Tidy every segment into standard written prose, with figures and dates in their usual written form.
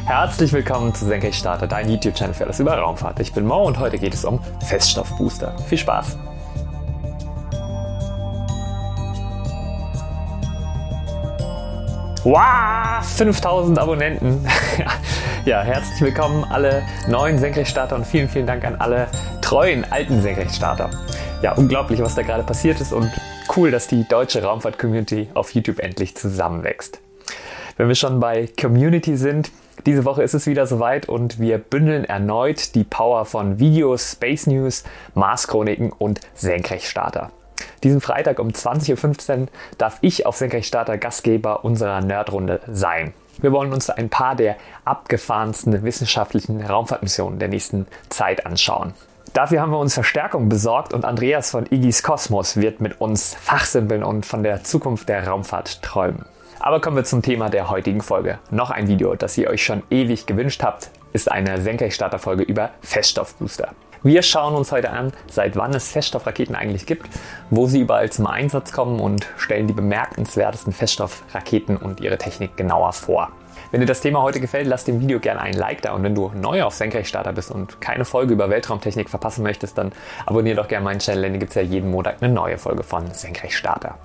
Herzlich willkommen zu Senkrechtstarter, dein YouTube-Channel für alles über Raumfahrt. Ich bin Mo und heute geht es um Feststoffbooster. Viel Spaß! Wow, 5000 Abonnenten! Ja, herzlich willkommen alle neuen Senkrechtstarter und vielen, vielen Dank an alle treuen alten Senkrechtstarter. Ja, unglaublich, was da gerade passiert ist und cool, dass die deutsche Raumfahrt-Community auf YouTube endlich zusammenwächst. Wenn wir schon bei Community sind, diese Woche ist es wieder soweit und wir bündeln erneut die Power von Videos, Space News, Mars-Chroniken und Senkrechtstarter. Diesen Freitag um 20:15 Uhr darf ich auf Senkrechtstarter Gastgeber unserer Nerdrunde sein. Wir wollen uns ein paar der abgefahrensten wissenschaftlichen Raumfahrtmissionen der nächsten Zeit anschauen. Dafür haben wir uns Verstärkung besorgt und Andreas von Iggy's Kosmos wird mit uns fachsimpeln und von der Zukunft der Raumfahrt träumen. Aber kommen wir zum Thema der heutigen Folge. Noch ein Video, das ihr euch schon ewig gewünscht habt, ist eine Senkrechtstarter-Folge über Feststoffbooster. Wir schauen uns heute an, seit wann es Feststoffraketen eigentlich gibt, wo sie überall zum Einsatz kommen und stellen die bemerkenswertesten Feststoffraketen und ihre Technik genauer vor. Wenn dir das Thema heute gefällt, lass dem Video gerne einen Like da und wenn du neu auf Senkrechtstarter bist und keine Folge über Weltraumtechnik verpassen möchtest, dann abonniere doch gerne meinen Channel, denn hier gibt es ja jeden Monat eine neue Folge von Senkrechtstarter.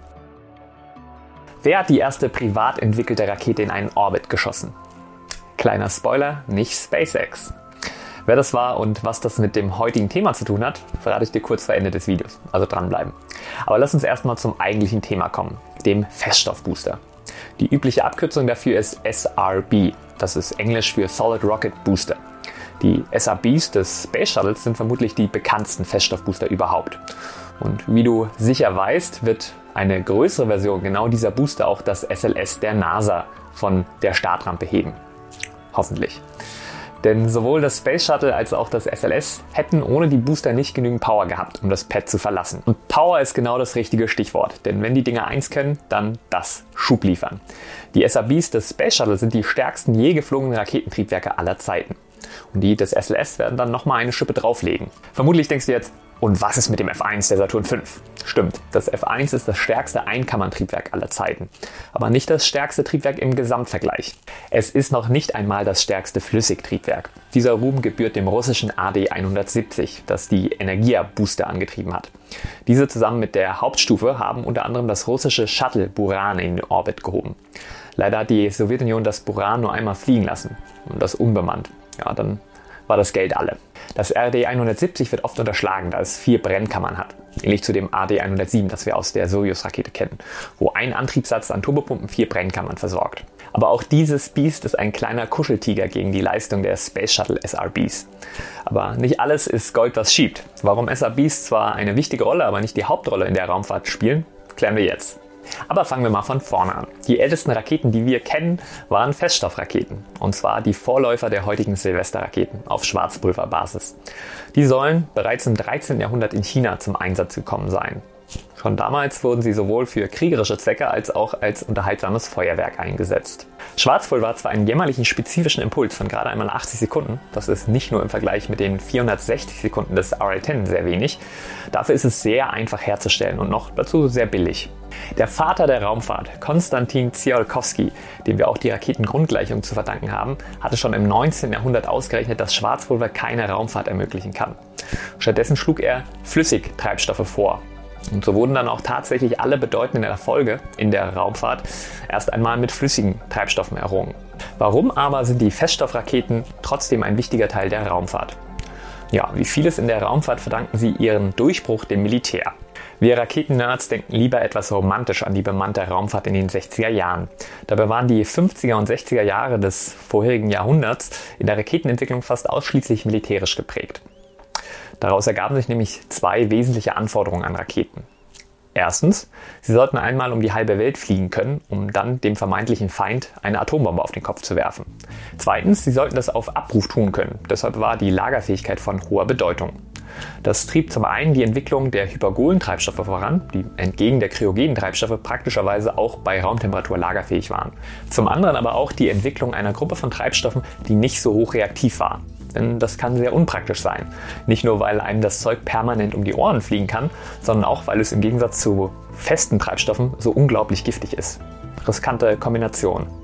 Wer hat die erste privat entwickelte Rakete in einen Orbit geschossen? Kleiner Spoiler, nicht SpaceX. Wer das war und was das mit dem heutigen Thema zu tun hat, verrate ich dir kurz vor Ende des Videos, also dranbleiben. Aber lass uns erstmal zum eigentlichen Thema kommen, dem Feststoffbooster. Die übliche Abkürzung dafür ist SRB, das ist Englisch für Solid Rocket Booster. Die SRBs des Space Shuttles sind vermutlich die bekanntesten Feststoffbooster überhaupt. Und wie du sicher weißt, wird eine größere Version genau dieser Booster auch das SLS der NASA von der Startrampe heben. Hoffentlich. Denn sowohl das Space Shuttle als auch das SLS hätten ohne die Booster nicht genügend Power gehabt, um das Pad zu verlassen. Und Power ist genau das richtige Stichwort, denn wenn die Dinger eins können, dann das: Schub liefern. Die SRBs des Space Shuttle sind die stärksten je geflogenen Raketentriebwerke aller Zeiten. Und die des SLS werden dann nochmal eine Schippe drauflegen. Vermutlich denkst du jetzt, und was ist mit dem F1 der Saturn V? Stimmt, das F1 ist das stärkste Einkammerntriebwerk aller Zeiten, aber nicht das stärkste Triebwerk im Gesamtvergleich. Es ist noch nicht einmal das stärkste Flüssigtriebwerk. Dieser Ruhm gebührt dem russischen AD-170, das die Energia-Booster angetrieben hat. Diese zusammen mit der Hauptstufe haben unter anderem das russische Shuttle Buran in den Orbit gehoben. Leider hat die Sowjetunion das Buran nur einmal fliegen lassen und das unbemannt. Ja, dann war das Geld alle. Das RD-170 wird oft unterschlagen, da es 4 Brennkammern hat. Ähnlich zu dem AD-107, das wir aus der Sojus-Rakete kennen, wo ein Antriebssatz an Turbopumpen 4 Brennkammern versorgt. Aber auch dieses Biest ist ein kleiner Kuscheltiger gegen die Leistung der Space Shuttle SRBs. Aber nicht alles ist Gold, was schiebt. Warum SRBs zwar eine wichtige Rolle, aber nicht die Hauptrolle in der Raumfahrt spielen, klären wir jetzt. Aber fangen wir mal von vorne an. Die ältesten Raketen, die wir kennen, waren Feststoffraketen. Und zwar die Vorläufer der heutigen Silvesterraketen auf Schwarzpulverbasis. Die sollen bereits im 13. Jahrhundert in China zum Einsatz gekommen sein. Schon damals wurden sie sowohl für kriegerische Zwecke als auch als unterhaltsames Feuerwerk eingesetzt. Schwarzpulver hat zwar einen jämmerlichen spezifischen Impuls von gerade einmal 80 Sekunden, das ist nicht nur im Vergleich mit den 460 Sekunden des RL-10 sehr wenig, dafür ist es sehr einfach herzustellen und noch dazu sehr billig. Der Vater der Raumfahrt, Konstantin Tsiolkovsky, dem wir auch die Raketengrundgleichung zu verdanken haben, hatte schon im 19. Jahrhundert ausgerechnet, dass Schwarzpulver keine Raumfahrt ermöglichen kann. Stattdessen schlug er Flüssigtreibstoffe vor. Und so wurden dann auch tatsächlich alle bedeutenden Erfolge in der Raumfahrt erst einmal mit flüssigen Treibstoffen errungen. Warum aber sind die Feststoffraketen trotzdem ein wichtiger Teil der Raumfahrt? Ja, wie vieles in der Raumfahrt verdanken sie ihren Durchbruch dem Militär. Wir Raketennerds denken lieber etwas romantisch an die bemannte Raumfahrt in den 60er Jahren. Dabei waren die 50er und 60er Jahre des vorherigen Jahrhunderts in der Raketenentwicklung fast ausschließlich militärisch geprägt. Daraus ergaben sich nämlich 2 wesentliche Anforderungen an Raketen. Erstens, sie sollten einmal um die halbe Welt fliegen können, um dann dem vermeintlichen Feind eine Atombombe auf den Kopf zu werfen. Zweitens, sie sollten das auf Abruf tun können. Deshalb war die Lagerfähigkeit von hoher Bedeutung. Das trieb zum einen die Entwicklung der hypergolen Treibstoffe voran, die entgegen der kryogenen Treibstoffe praktischerweise auch bei Raumtemperatur lagerfähig waren. Zum anderen aber auch die Entwicklung einer Gruppe von Treibstoffen, die nicht so hoch reaktiv war. Denn das kann sehr unpraktisch sein. Nicht nur, weil einem das Zeug permanent um die Ohren fliegen kann, sondern auch, weil es im Gegensatz zu festen Treibstoffen so unglaublich giftig ist. Riskante Kombination.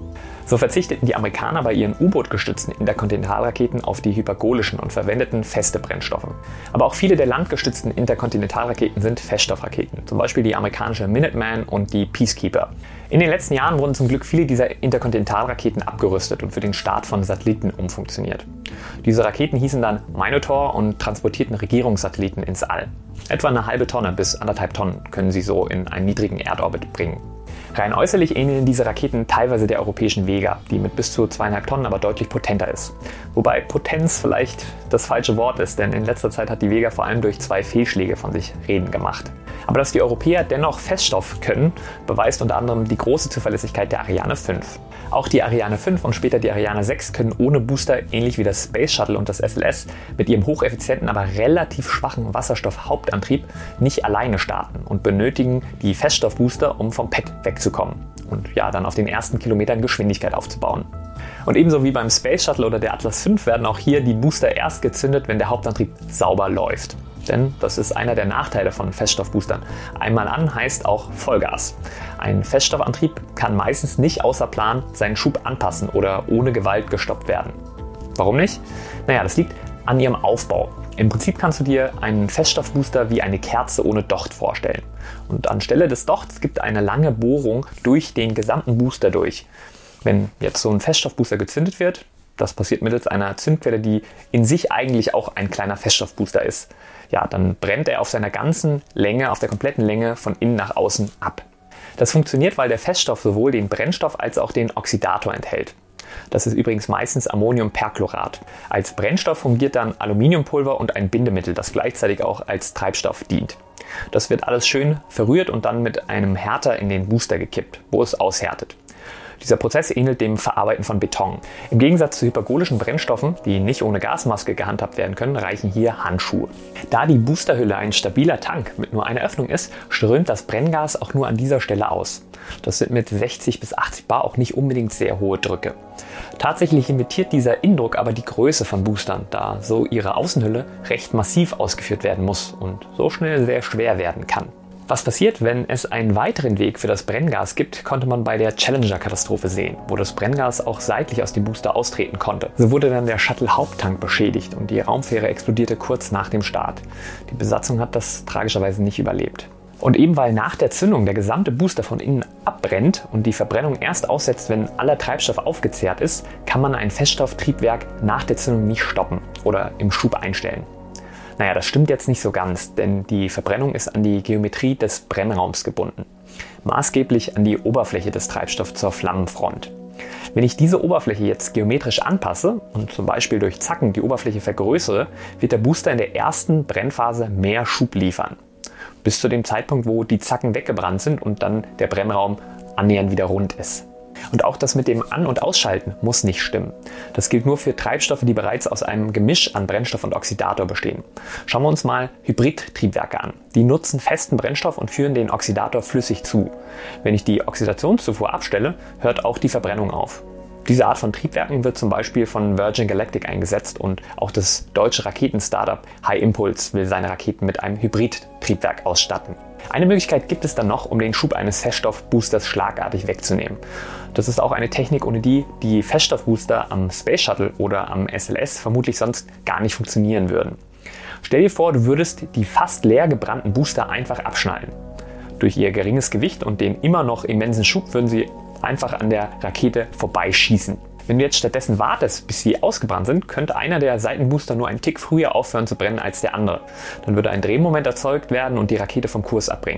So verzichteten die Amerikaner bei ihren U-Boot-gestützten Interkontinentalraketen auf die hypergolischen und verwendeten feste Brennstoffe. Aber auch viele der landgestützten Interkontinentalraketen sind Feststoffraketen, zum Beispiel die amerikanische Minuteman und die Peacekeeper. In den letzten Jahren wurden zum Glück viele dieser Interkontinentalraketen abgerüstet und für den Start von Satelliten umfunktioniert. Diese Raketen hießen dann Minotaur und transportierten Regierungssatelliten ins All. Etwa eine halbe Tonne bis 1,5 Tonnen können sie so in einen niedrigen Erdorbit bringen. Rein äußerlich ähneln diese Raketen teilweise der europäischen Vega, die mit bis zu 2,5 Tonnen aber deutlich potenter ist. Wobei Potenz vielleicht das falsche Wort ist, denn in letzter Zeit hat die Vega vor allem durch 2 Fehlschläge von sich reden gemacht. Aber dass die Europäer dennoch Feststoff können, beweist unter anderem die große Zuverlässigkeit der Ariane 5. Auch die Ariane 5 und später die Ariane 6 können ohne Booster, ähnlich wie das Space Shuttle und das SLS, mit ihrem hocheffizienten, aber relativ schwachen Wasserstoff-Hauptantrieb nicht alleine starten und benötigen die Feststoffbooster, um vom Pad wegzukommen und ja, dann auf den ersten Kilometern Geschwindigkeit aufzubauen. Und ebenso wie beim Space Shuttle oder der Atlas V werden auch hier die Booster erst gezündet, wenn der Hauptantrieb sauber läuft. Denn das ist einer der Nachteile von Feststoffboostern. Einmal an heißt auch Vollgas. Ein Feststoffantrieb kann meistens nicht außer Plan seinen Schub anpassen oder ohne Gewalt gestoppt werden. Warum nicht? Naja, das liegt an ihrem Aufbau. Im Prinzip kannst du dir einen Feststoffbooster wie eine Kerze ohne Docht vorstellen. Und anstelle des Dochts gibt eine lange Bohrung durch den gesamten Booster durch. Wenn jetzt so ein Feststoffbooster gezündet wird, das passiert mittels einer Zündquelle, die in sich eigentlich auch ein kleiner Feststoffbooster ist. Ja, dann brennt er auf seiner ganzen Länge, auf der kompletten Länge von innen nach außen ab. Das funktioniert, weil der Feststoff sowohl den Brennstoff als auch den Oxidator enthält. Das ist übrigens meistens Ammoniumperchlorat. Als Brennstoff fungiert dann Aluminiumpulver und ein Bindemittel, das gleichzeitig auch als Treibstoff dient. Das wird alles schön verrührt und dann mit einem Härter in den Booster gekippt, wo es aushärtet. Dieser Prozess ähnelt dem Verarbeiten von Beton. Im Gegensatz zu hypergolischen Brennstoffen, die nicht ohne Gasmaske gehandhabt werden können, reichen hier Handschuhe. Da die Boosterhülle ein stabiler Tank mit nur einer Öffnung ist, strömt das Brenngas auch nur an dieser Stelle aus. Das sind mit 60 bis 80 Bar auch nicht unbedingt sehr hohe Drücke. Tatsächlich limitiert dieser Innendruck aber die Größe von Boostern, da so ihre Außenhülle recht massiv ausgeführt werden muss und so schnell sehr schwer werden kann. Was passiert, wenn es einen weiteren Weg für das Brenngas gibt, konnte man bei der Challenger-Katastrophe sehen, wo das Brenngas auch seitlich aus dem Booster austreten konnte. So wurde dann der Shuttle-Haupttank beschädigt und die Raumfähre explodierte kurz nach dem Start. Die Besatzung hat das tragischerweise nicht überlebt. Und eben weil nach der Zündung der gesamte Booster von innen abbrennt und die Verbrennung erst aussetzt, wenn aller Treibstoff aufgezehrt ist, kann man ein Feststofftriebwerk nach der Zündung nicht stoppen oder im Schub einstellen. Naja, das stimmt jetzt nicht so ganz, denn die Verbrennung ist an die Geometrie des Brennraums gebunden. Maßgeblich an die Oberfläche des Treibstoffs zur Flammenfront. Wenn ich diese Oberfläche jetzt geometrisch anpasse und zum Beispiel durch Zacken die Oberfläche vergrößere, wird der Booster in der ersten Brennphase mehr Schub liefern. Bis zu dem Zeitpunkt, wo die Zacken weggebrannt sind und dann der Brennraum annähernd wieder rund ist. Und auch das mit dem An- und Ausschalten muss nicht stimmen. Das gilt nur für Treibstoffe, die bereits aus einem Gemisch an Brennstoff und Oxidator bestehen. Schauen wir uns mal Hybridtriebwerke an. Die nutzen festen Brennstoff und führen den Oxidator flüssig zu. Wenn ich die Oxidationszufuhr abstelle, hört auch die Verbrennung auf. Diese Art von Triebwerken wird zum Beispiel von Virgin Galactic eingesetzt und auch das deutsche Raketen-Startup High Impulse will seine Raketen mit einem Hybridtriebwerk ausstatten. Eine Möglichkeit gibt es dann noch, um den Schub eines Feststoffboosters schlagartig wegzunehmen. Das ist auch eine Technik, ohne die die Feststoffbooster am Space Shuttle oder am SLS vermutlich sonst gar nicht funktionieren würden. Stell dir vor, du würdest die fast leer gebrannten Booster einfach abschnallen. Durch ihr geringes Gewicht und den immer noch immensen Schub würden sie einfach an der Rakete vorbeischießen. Wenn du jetzt stattdessen wartest, bis sie ausgebrannt sind, könnte einer der Seitenbooster nur einen Tick früher aufhören zu brennen als der andere. Dann würde ein Drehmoment erzeugt werden und die Rakete vom Kurs abbringen.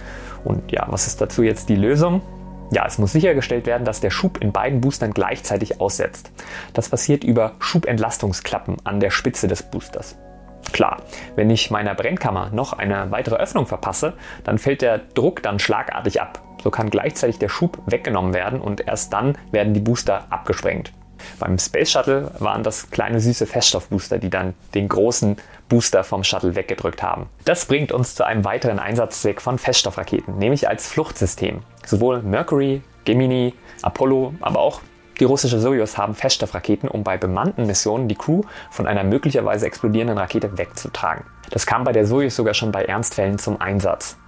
Und ja, was ist dazu jetzt die Lösung? Ja, es muss sichergestellt werden, dass der Schub in beiden Boostern gleichzeitig aussetzt. Das passiert über Schubentlastungsklappen an der Spitze des Boosters. Klar, wenn ich meiner Brennkammer noch eine weitere Öffnung verpasse, dann fällt der Druck dann schlagartig ab. So kann gleichzeitig der Schub weggenommen werden und erst dann werden die Booster abgesprengt. Beim Space Shuttle waren das kleine süße Feststoffbooster, die dann den großen Booster vom Shuttle weggedrückt haben. Das bringt uns zu einem weiteren Einsatzzweck von Feststoffraketen, nämlich als Fluchtsystem. Sowohl Mercury, Gemini, Apollo, aber auch die russische Sojus haben Feststoffraketen, um bei bemannten Missionen die Crew von einer möglicherweise explodierenden Rakete wegzutragen. Das kam bei der Sojus sogar schon bei Ernstfällen zum Einsatz.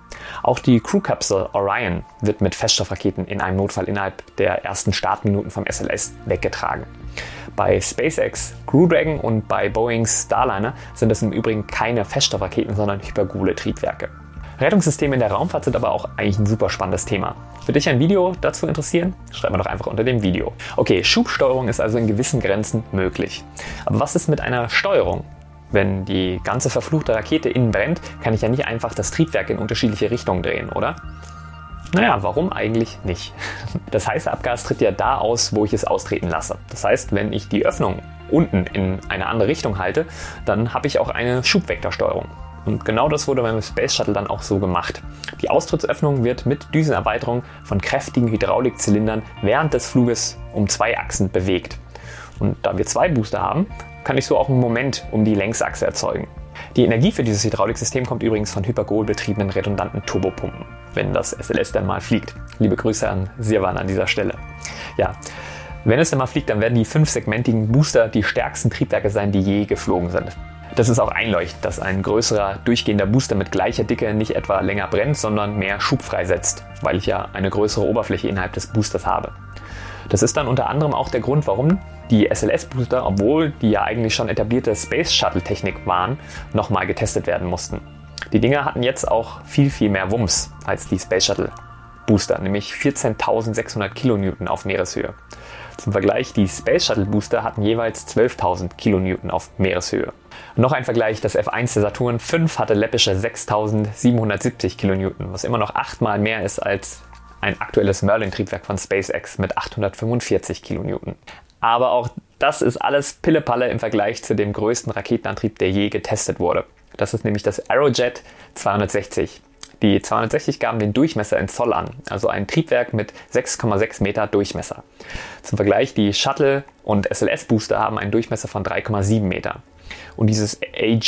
Auch die Crew-Kapsel Orion wird mit Feststoffraketen in einem Notfall innerhalb der ersten Startminuten vom SLS weggetragen. Bei SpaceX Crew Dragon und bei Boeings Starliner sind es im Übrigen keine Feststoffraketen, sondern Hypergole-Triebwerke. Rettungssysteme in der Raumfahrt sind aber auch eigentlich ein super spannendes Thema. Würde dich ein Video dazu interessieren? Schreib mir doch einfach unter dem Video. Okay, Schubsteuerung ist also in gewissen Grenzen möglich. Aber was ist mit einer Steuerung? Wenn die ganze verfluchte Rakete innen brennt, kann ich ja nicht einfach das Triebwerk in unterschiedliche Richtungen drehen, oder? Naja, warum eigentlich nicht? Das heiße Abgas tritt ja da aus, wo ich es austreten lasse. Das heißt, wenn ich die Öffnung unten in eine andere Richtung halte, dann habe ich auch eine Schubvektorsteuerung. Und genau das wurde beim Space Shuttle dann auch so gemacht. Die Austrittsöffnung wird mit Düsenerweiterung von kräftigen Hydraulikzylindern während des Fluges um 2 Achsen bewegt. Und da wir 2 Booster haben, kann ich so auch einen Moment um die Längsachse erzeugen. Die Energie für dieses Hydrauliksystem kommt übrigens von Hypergol betriebenen redundanten Turbopumpen, wenn das SLS dann mal fliegt. Liebe Grüße an Sirwan an dieser Stelle. Ja, wenn es dann mal fliegt, dann werden die 5-segmentigen Booster die stärksten Triebwerke sein, die je geflogen sind. Das ist auch einleuchtend, dass ein größerer durchgehender Booster mit gleicher Dicke nicht etwa länger brennt, sondern mehr Schub freisetzt, weil ich ja eine größere Oberfläche innerhalb des Boosters habe. Das ist dann unter anderem auch der Grund, warum die SLS-Booster, obwohl die ja eigentlich schon etablierte Space-Shuttle-Technik waren, nochmal getestet werden mussten. Die Dinger hatten jetzt auch viel mehr Wumms als die Space-Shuttle-Booster, nämlich 14.600 Kilonewton auf Meereshöhe. Zum Vergleich, die Space-Shuttle-Booster hatten jeweils 12.000 Kilonewton auf Meereshöhe. Noch ein Vergleich, das F1 der Saturn V hatte läppische 6.770 Kilonewton, was immer noch 8-mal mehr ist als ein aktuelles Merlin-Triebwerk von SpaceX mit 845 Kilonewton. Aber auch das ist alles Pillepalle im Vergleich zu dem größten Raketenantrieb, der je getestet wurde. Das ist nämlich das Aerojet 260. Die 260 gaben den Durchmesser in Zoll an, also ein Triebwerk mit 6,6 Meter Durchmesser. Zum Vergleich, die Shuttle- und SLS-Booster haben einen Durchmesser von 3,7 Meter. Und dieses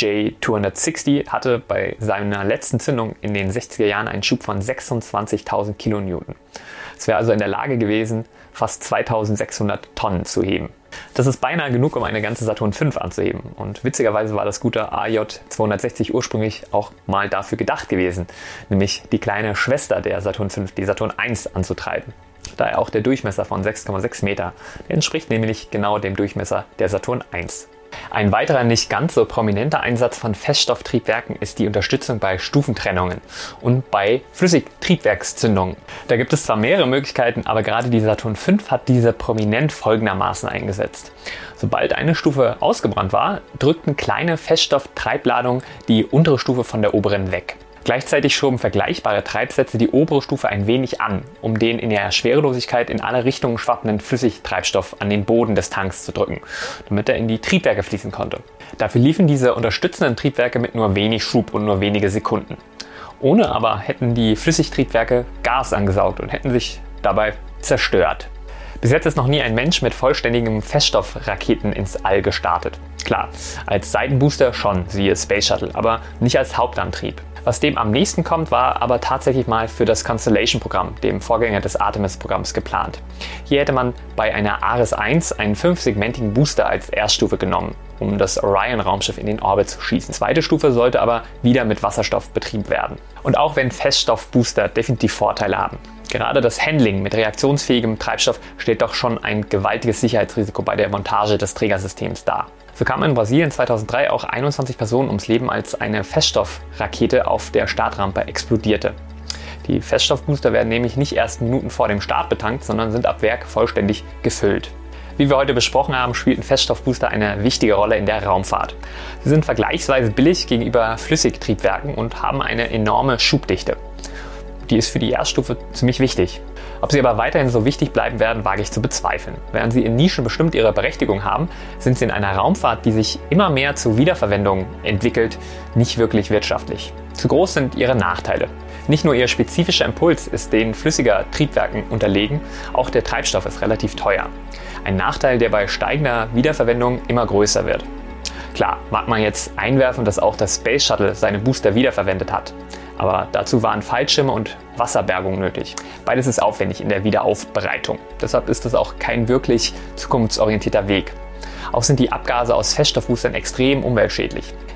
AJ260 hatte bei seiner letzten Zündung in den 60er Jahren einen Schub von 26.000 Kilonewton. Es wäre also in der Lage gewesen, fast 2.600 Tonnen zu heben. Das ist beinahe genug, um eine ganze Saturn V anzuheben. Und witzigerweise war das gute AJ260 ursprünglich auch mal dafür gedacht gewesen, nämlich die kleine Schwester der Saturn V, die Saturn I, anzutreiben. Daher auch der Durchmesser von 6,6 Meter. Der entspricht nämlich genau dem Durchmesser der Saturn I. Ein weiterer nicht ganz so prominenter Einsatz von Feststofftriebwerken ist die Unterstützung bei Stufentrennungen und bei Flüssigtriebwerkszündungen. Da gibt es zwar mehrere Möglichkeiten, aber gerade die Saturn V hat diese prominent folgendermaßen eingesetzt. Sobald eine Stufe ausgebrannt war, drückten kleine Feststofftreibladungen die untere Stufe von der oberen weg. Gleichzeitig schoben vergleichbare Treibsätze die obere Stufe ein wenig an, um den in der Schwerelosigkeit in alle Richtungen schwappenden Flüssigtreibstoff an den Boden des Tanks zu drücken, damit er in die Triebwerke fließen konnte. Dafür liefen diese unterstützenden Triebwerke mit nur wenig Schub und nur wenige Sekunden. Ohne aber hätten die Flüssigtriebwerke Gas angesaugt und hätten sich dabei zerstört. Bis jetzt ist noch nie ein Mensch mit vollständigen Feststoffraketen ins All gestartet. Klar, als Seitenbooster schon, siehe Space Shuttle, aber nicht als Hauptantrieb. Was dem am nächsten kommt, war aber tatsächlich mal für das Constellation-Programm, dem Vorgänger des Artemis-Programms, geplant. Hier hätte man bei einer Ares 1 einen 5-segmentigen Booster als Erststufe genommen, um das Orion-Raumschiff in den Orbit zu schießen. Zweite Stufe sollte aber wieder mit Wasserstoff betrieben werden. Und auch wenn Feststoffbooster definitiv Vorteile haben, gerade das Handling mit reaktionsfähigem Treibstoff stellt doch schon ein gewaltiges Sicherheitsrisiko bei der Montage des Trägersystems dar. So kamen in Brasilien 2003 auch 21 Personen ums Leben, als eine Feststoffrakete auf der Startrampe explodierte. Die Feststoffbooster werden nämlich nicht erst Minuten vor dem Start betankt, sondern sind ab Werk vollständig gefüllt. Wie wir heute besprochen haben, spielten Feststoffbooster eine wichtige Rolle in der Raumfahrt. Sie sind vergleichsweise billig gegenüber Flüssigtriebwerken und haben eine enorme Schubdichte. Die ist für die Erststufe ziemlich wichtig. Ob sie aber weiterhin so wichtig bleiben werden, wage ich zu bezweifeln. Während sie in Nischen bestimmt ihre Berechtigung haben, sind sie in einer Raumfahrt, die sich immer mehr zur Wiederverwendung entwickelt, nicht wirklich wirtschaftlich. Zu groß sind ihre Nachteile. Nicht nur ihr spezifischer Impuls ist den flüssiger Triebwerken unterlegen, auch der Treibstoff ist relativ teuer. Ein Nachteil, der bei steigender Wiederverwendung immer größer wird. Klar, mag man jetzt einwerfen, dass auch das Space Shuttle seine Booster wiederverwendet hat. Aber dazu waren Fallschirme und Wasserbergung nötig. Beides ist aufwendig in der Wiederaufbereitung. Deshalb ist es auch kein wirklich zukunftsorientierter Weg. Auch sind die Abgase aus Feststoffboostern extrem umweltschädlich.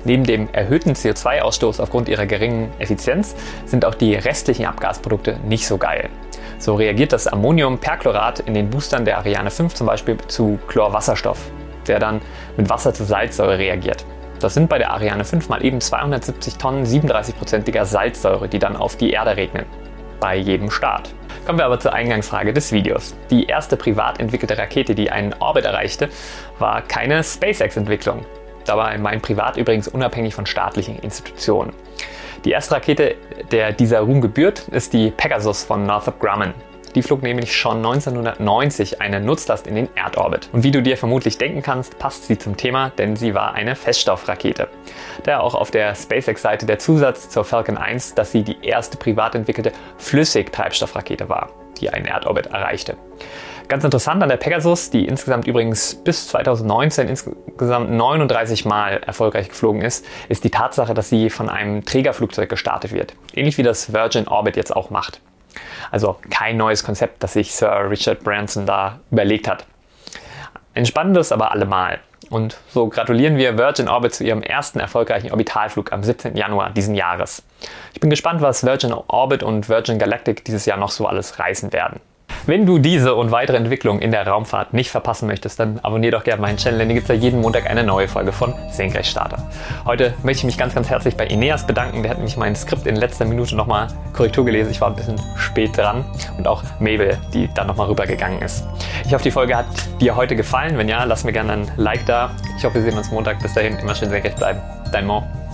Neben dem erhöhten CO2-Ausstoß aufgrund ihrer geringen Effizienz sind auch die restlichen Abgasprodukte nicht so geil. So reagiert das Ammoniumperchlorat in den Boostern der Ariane 5 zum Beispiel zu Chlorwasserstoff, der dann mit Wasser zu Salzsäure reagiert. Das sind bei der Ariane 5 mal eben 270 Tonnen 37%iger Salzsäure, die dann auf die Erde regnen. Bei jedem Start. Kommen wir aber zur Eingangsfrage des Videos. Die erste privat entwickelte Rakete, die einen Orbit erreichte, war keine SpaceX-Entwicklung. Dabei mein privat übrigens unabhängig von staatlichen Institutionen. Die erste Rakete, der dieser Ruhm gebührt, ist die Pegasus von Northrop Grumman. Die flog nämlich schon 1990 eine Nutzlast in den Erdorbit. Und wie du dir vermutlich denken kannst, passt sie zum Thema, denn sie war eine Feststoffrakete. Daher auch auf der SpaceX-Seite der Zusatz zur Falcon 1, dass sie die erste privat entwickelte Flüssigtreibstoffrakete war, die einen Erdorbit erreichte. Ganz interessant an der Pegasus, die insgesamt übrigens bis 2019 insgesamt 39 Mal erfolgreich geflogen ist die Tatsache, dass sie von einem Trägerflugzeug gestartet wird. Ähnlich wie das Virgin Orbit jetzt auch macht. Also kein neues Konzept, das sich Sir Richard Branson da überlegt hat. Ein spannendes aber allemal. Und so gratulieren wir Virgin Orbit zu ihrem ersten erfolgreichen Orbitalflug am 17. Januar diesen Jahres. Ich bin gespannt, was Virgin Orbit und Virgin Galactic dieses Jahr noch so alles reißen werden. Wenn du diese und weitere Entwicklungen in der Raumfahrt nicht verpassen möchtest, dann abonniere doch gerne meinen Channel, denn hier gibt es ja jeden Montag eine neue Folge von Senkrechtstarter. Heute möchte ich mich ganz herzlich bei Eneas bedanken. Der hat nämlich mein Skript in letzter Minute nochmal Korrektur gelesen. Ich war ein bisschen spät dran. Und auch Mabel, die dann nochmal rübergegangen ist. Ich hoffe, die Folge hat dir heute gefallen. Wenn ja, lass mir gerne ein Like da. Ich hoffe, wir sehen uns Montag. Bis dahin, immer schön senkrecht bleiben. Dein Mo.